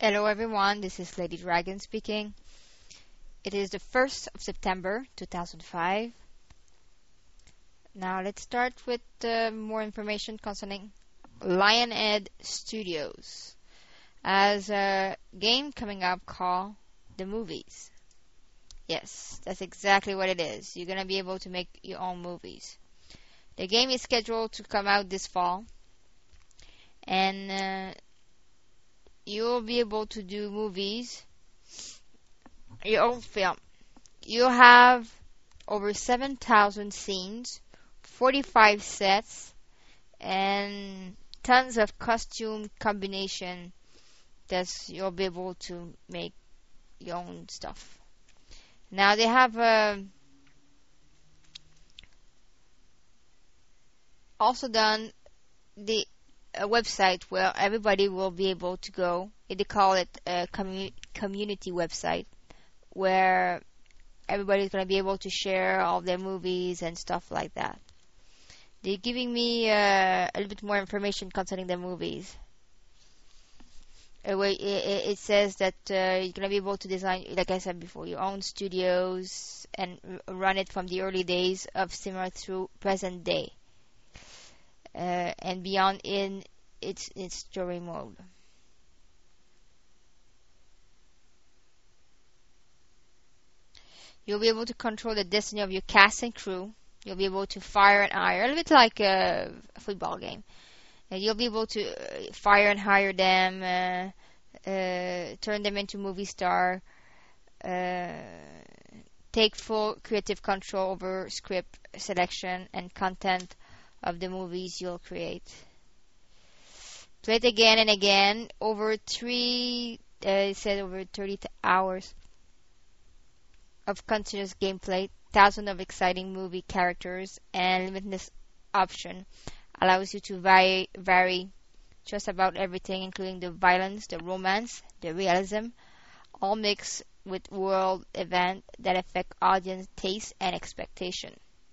Hello everyone, this is Lady Dragon speaking. It is the 1st of September 2005. Now let's start with more information concerning Lionhead Studios as a game coming up called The Movies. Yes, that's exactly what it is. You're going to be able to make your own movies. The game is scheduled to come out this fall, and you'll be able to do movies, your own film. You'll have over 7,000 scenes, 45 sets, and tons of costume combination that you'll be able to make your own stuff. Now they have also done a website where everybody will be able to go. They call it a community website where everybody's going to be able to share all their movies and stuff like that. They're giving me a little bit more information concerning the movies. It says that you're going to be able to design, like I said before, your own studios and run it from the early days of cinema through present day. And beyond in its story mode. You'll be able to control the destiny of your cast and crew. You'll be able to fire and hire, a little bit like a football game. And you'll be able to fire and hire them, turn them into movie star, take full creative control over script selection and content of the movies you'll create. Play it again and again over 30 hours of continuous gameplay, thousands of exciting movie characters, and limitless option allows you to vary just about everything, including the violence, the romance, the realism, all mixed with world events that affect audience taste and expectation.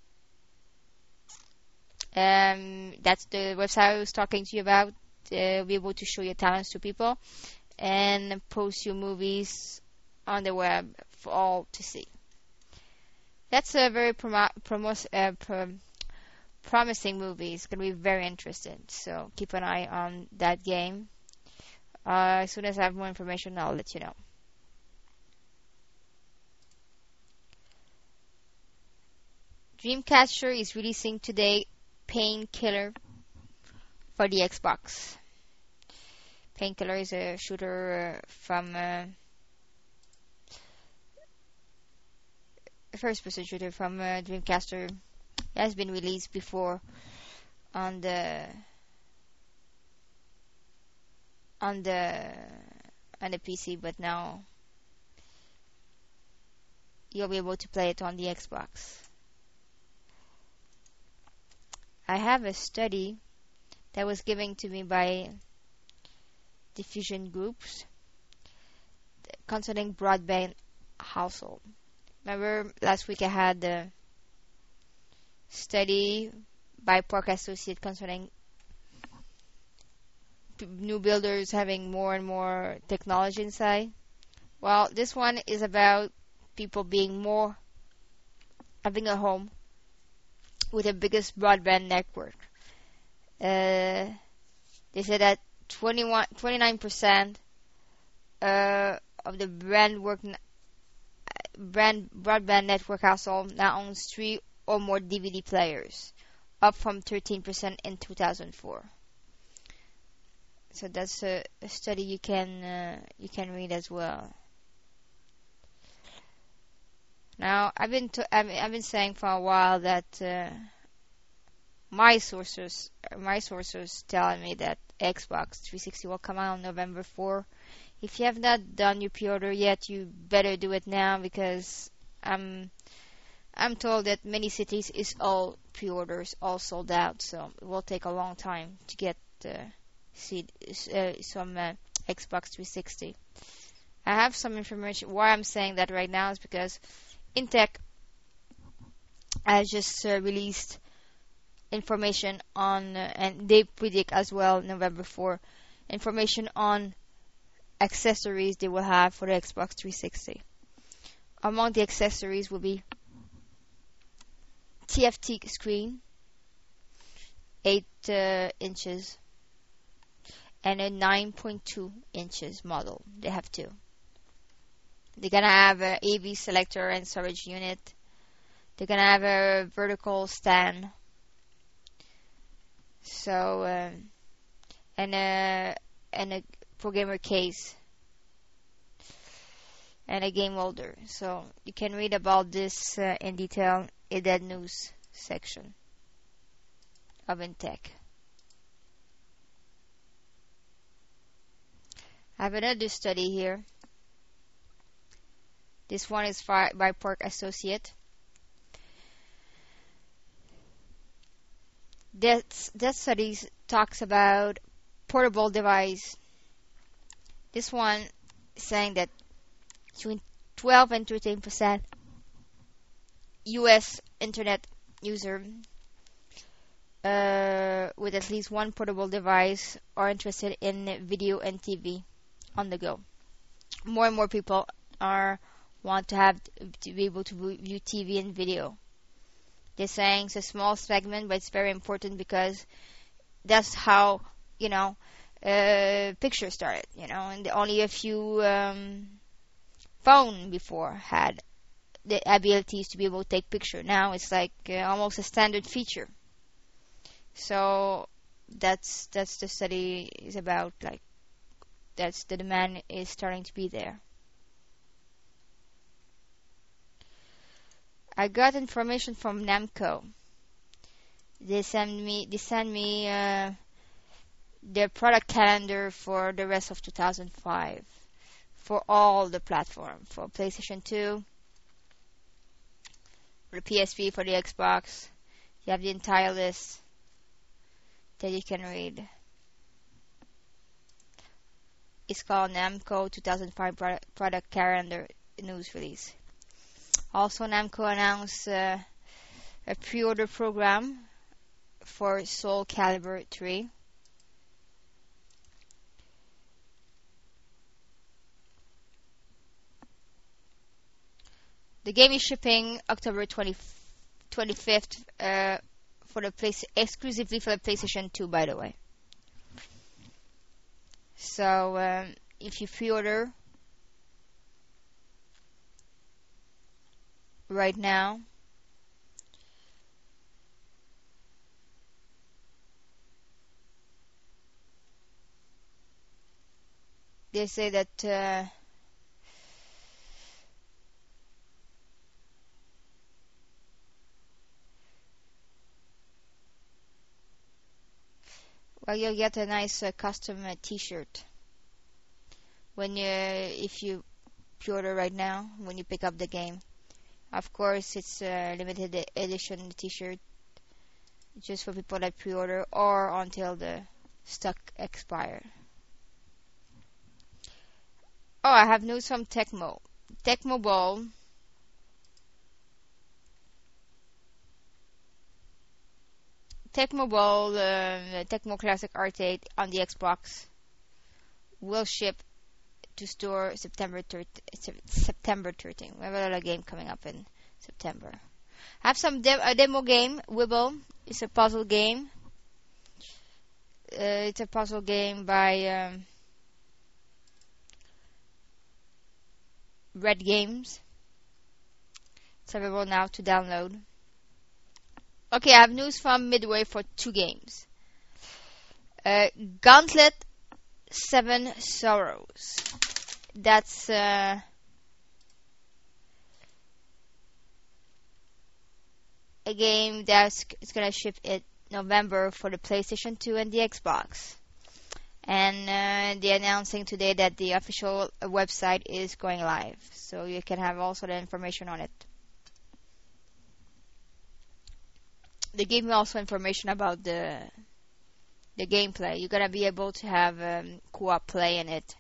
That's the website I was talking to you about. Be able to show your talents to people and post your movies on the web for all to see. That's a very promising movie. It's going to be very interesting. So keep an eye on that game. As soon as I have more information, I'll let you know. Dreamcatcher is releasing today Painkiller for the Xbox. Painkiller is a shooter from first-person shooter from Dreamcatcher. It has been released before on the PC, but now you'll be able to play it on the Xbox. I have a study that was given to me by Diffusion Groups concerning broadband household. Remember last week I had the study by Park Associate concerning new builders having more and more technology inside? Well, this one is about people having a home with the biggest broadband network. They said that 29% of the broadband network household now owns 3 or more DVD players, up from 13% in 2004. So that's a study you can read as well. Now I've been saying for a while that my sources telling me that Xbox 360 will come out on November 4. If you have not done your pre-order yet, you better do it now because I'm told that many cities is all pre-orders all sold out, so it will take a long time to get some Xbox 360. I have some information. Why I'm saying that right now is because Intech has just released information on, and they predict as well November 4, information on accessories they will have for the Xbox 360. Among the accessories will be TFT screen, 8 inches, and a 9.2 inches model. They have two. They're gonna have a AV selector and storage unit. They're gonna have a vertical stand. So and a programmer case and a game holder. So you can read about this in detail in that news section of Intech. I have another study here. This one is by Park Associate. That study talks about portable device. This one is saying that between 12 and 13% U.S. internet user with at least one portable device are interested in video and TV on the go. More and more people want to be able to view TV and video. They're saying it's a small segment, but it's very important because that's how pictures started. And only a few phone before had the abilities to be able to take picture. Now it's like almost a standard feature. So that's the study is about. Like that's the demand is starting to be there. I got information from Namco. They send me their product calendar for the rest of 2005 for all the platforms, for PlayStation 2, for the PSP, for the Xbox. You have the entire list that you can read. It's called Namco 2005 product calendar news release. Also, Namco announced a pre-order program for Soul Calibur 3. The game is shipping October 25th exclusively for the PlayStation 2, by the way. So, if you pre-order right now, they say that you'll get a nice custom t-shirt if you pre-order right now when you pick up the game. Of course, it's a limited edition t-shirt just for people that pre-order or until the stock expire. Oh, I have news from Tecmo. Tecmo Bowl Tecmo Classic Arcade on the Xbox will ship to store September 13. We have a lot of game coming up in September. I have a demo game, Wibble. It's a puzzle game. It's a puzzle game by Red Games. It's available now to download. Okay, I have news from Midway for 2 games. Gauntlet 7 Sorrows. That's a game that's gonna ship in November for the PlayStation 2 and the Xbox. And they're announcing today that the official website is going live, so you can have also the information on it. They gave me also information about the gameplay. You're gonna be able to have co-op play in it.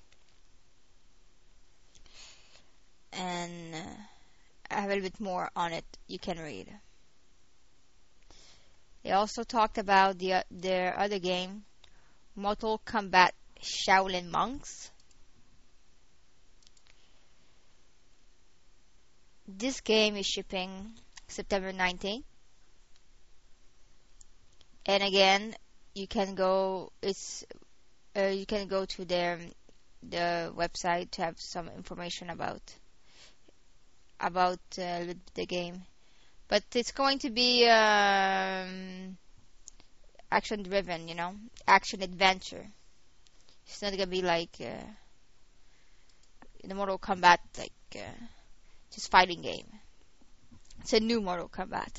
And I have a little bit more on it you can read. They also talked about their other game, Mortal Kombat Shaolin Monks. This game is shipping September 19th. And again, you can go. You can go to the website to have some information about the game. But it's going to be action driven, action adventure. It's not gonna be like the Mortal Kombat, like just fighting game. It's a new Mortal Kombat.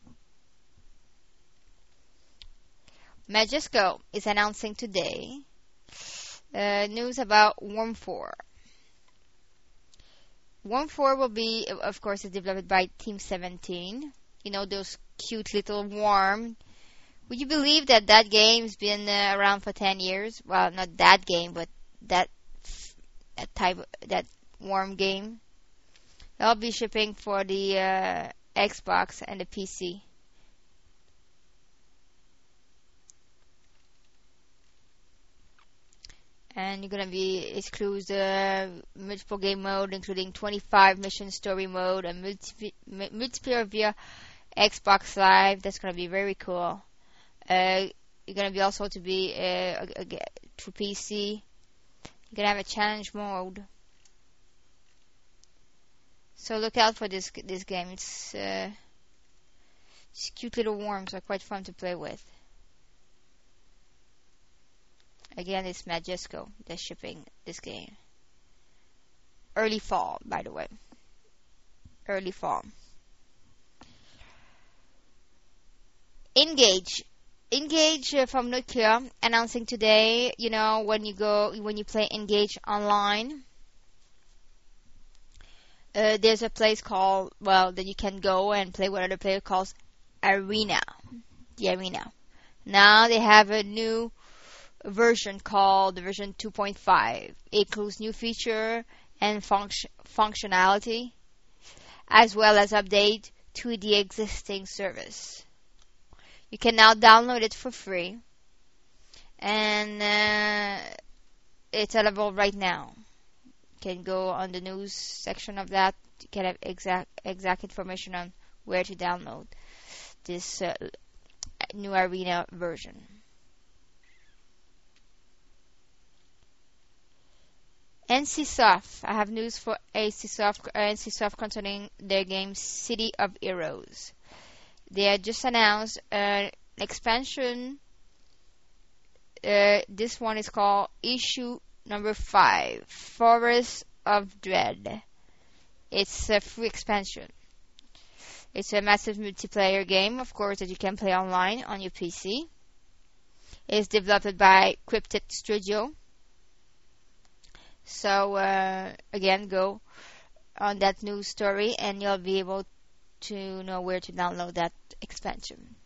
Majesco is announcing today news about Worm 4. Worm 4 will be, of course, developed by Team 17. Those cute little worm. Would you believe that game's been around for 10 years? Well, not that game, but that worm game. They'll be shipping for the Xbox and the PC. And you're gonna be exclusive multiple game mode, including 25 mission story mode and multiplayer via Xbox Live. That's gonna be very cool. You're gonna be also to be through PC. You're gonna have a challenge mode. So look out for this game. It's these cute little worms are quite fun to play with. Again, it's Majesco that's shipping this game. Early fall, by the way. Early fall. Engage from Nokia announcing today, when you play Engage online, there's a place that you can go and play with other players called Arena. The Arena. Now they have a new version called version 2.5. It includes new feature and functionality, as well as update to the existing service. You can now download it for free, and it's available right now. You can go on the news section of that. You can have exact information on where to download this new Arena version. NCSoft. I have news for NCSoft concerning their game City of Heroes. They had just announced an expansion. This one is called Issue Number 5, Forest of Dread. It's a free expansion. It's a massive multiplayer game, of course, that you can play online on your PC. It's developed by Cryptid Studio. So, again, go on that news story and you'll be able to know where to download that expansion.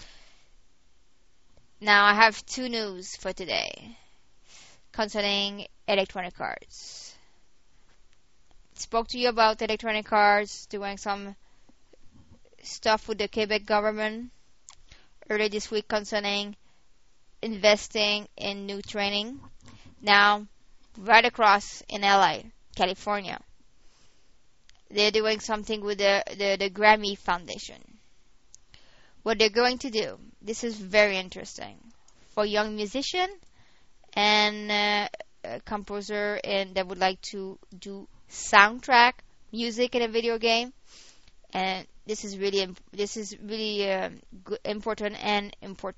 Now, I have two news for today concerning Electronic Arts. Spoke to you about Electronic Arts doing some stuff with the Quebec government earlier this week concerning investing in new training. Now, right across in LA, California, they're doing something with the Grammy Foundation. What they're going to do, this is very interesting for young musician and a composer and that would like to do soundtrack music in a video game. And this is really important and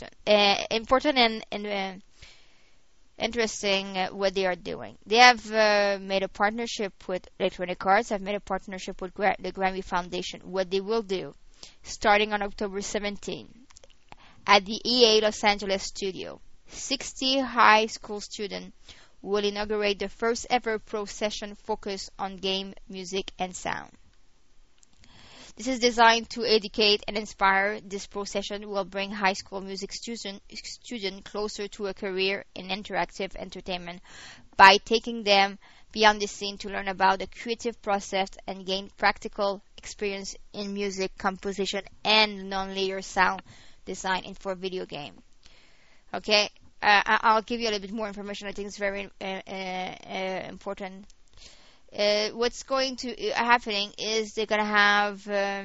interesting what they are doing. They have made a partnership with Electronic Arts. Have made a partnership with the Grammy Foundation. What they will do, starting on October 17, at the EA Los Angeles studio, 60 high school students will inaugurate the first ever pro session focused on game, music, and sound. This is designed to educate and inspire. This pro session will bring high school music student closer to a career in interactive entertainment by taking them beyond the scene to learn about the creative process and gain practical experience in music composition and non-linear sound design in for video game. Okay, I'll give you a little bit more information. I think it's very important. what's going to happening is they're gonna have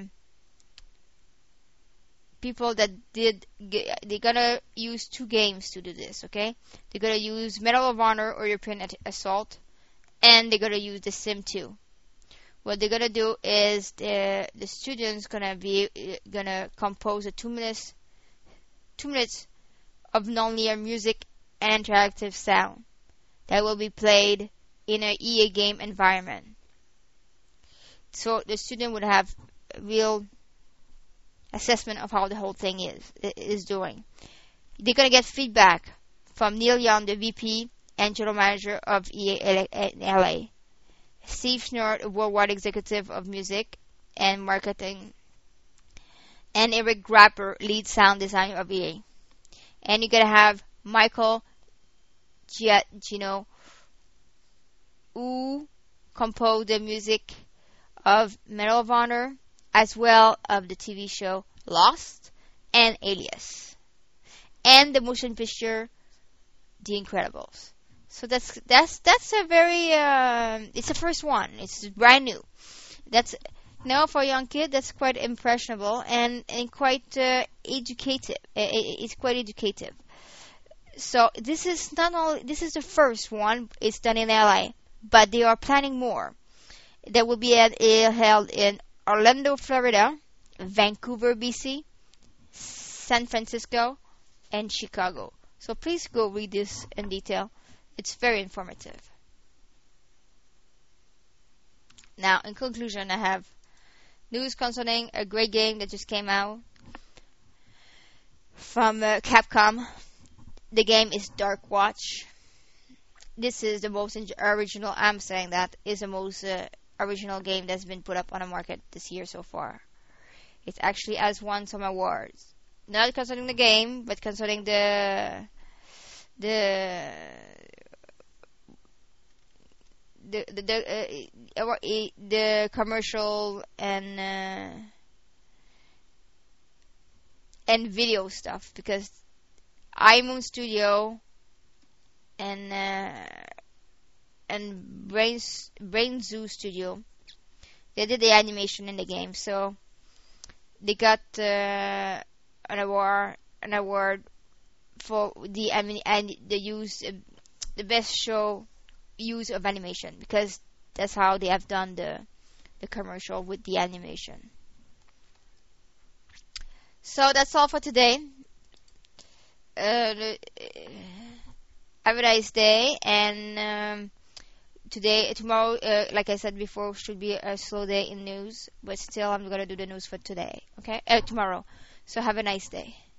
people that they're gonna use two games to do this. Okay, they're gonna use Medal of Honor or European Assault, and they're gonna use The Sim 2. What they're gonna do is the students gonna compose a 2 minutes of nonlinear music and interactive sound that will be played in an EA game environment. So the student would have real assessment of how the whole thing is doing. They're gonna get feedback from Neil Young, the VP and general manager of EA LA, Steve Schnurr, worldwide executive of music and marketing, and Eric Grapper, lead sound designer of EA. And you're gonna have Michael Giacchino, who composed the music of Medal of Honor, as well of the TV show Lost and Alias, and the motion picture The Incredibles. So that's a very it's the first one. It's brand new. That's now for a young kid. That's quite impressionable and quite educative. It's quite educative. So this is the first one. It's done in LA, but they are planning more. That will be held in Orlando, Florida, Vancouver, BC, San Francisco, and Chicago. So please go read this in detail. It's very informative. Now, in conclusion, I have news concerning a great game that just came out from Capcom. The game is Dark Watch. This is the most original, I'm saying that, is the most original game that's been put up on the market this year so far. It actually has won some awards. Not concerning the game, but concerning the commercial and video stuff, because iMoon Studio and Brain Zoo Studio, they did the animation in the game, so they got an award for the best show use of animation, because that's how they have done the commercial with the animation. So that's all for today. Have a nice day, and tomorrow, like I said before, should be a slow day in news, but still I'm gonna do the news for today. Okay, tomorrow. So have a nice day.